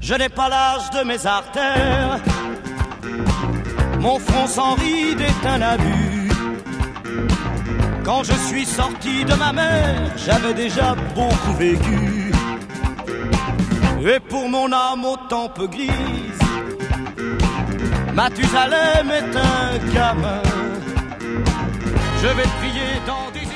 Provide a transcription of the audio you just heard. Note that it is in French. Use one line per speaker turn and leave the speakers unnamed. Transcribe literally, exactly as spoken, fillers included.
je n'ai pas l'âge de mes artères. Mon front sans ride est un abus. Quand je suis sorti de ma mère, j'avais déjà beaucoup vécu. Et pour mon âme autant peu grise, Mathusalem est un gamin. Je vais prier dans des